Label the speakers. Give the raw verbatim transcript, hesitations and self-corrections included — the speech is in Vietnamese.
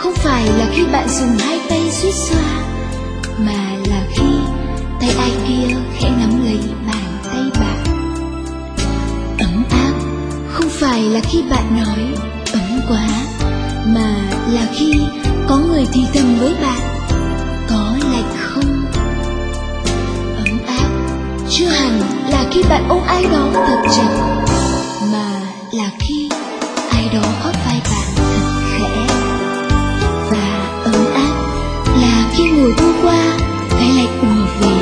Speaker 1: không phải là khi bạn dùng hai tay suýt xoa, mà là khi tay ai kia khẽ nắm lấy bàn tay bạn. Ấm áp không phải là khi bạn nói ấm quá, mà là khi có người thì thầm với bạn có lạnh không. Ấm áp chưa hẳn là khi bạn ôm ai đó thật chặt, mà là khi ai đó hót vai bạn thật khẽ. Và ấm áp là khi mùa thu qua, cái lạnh ùa về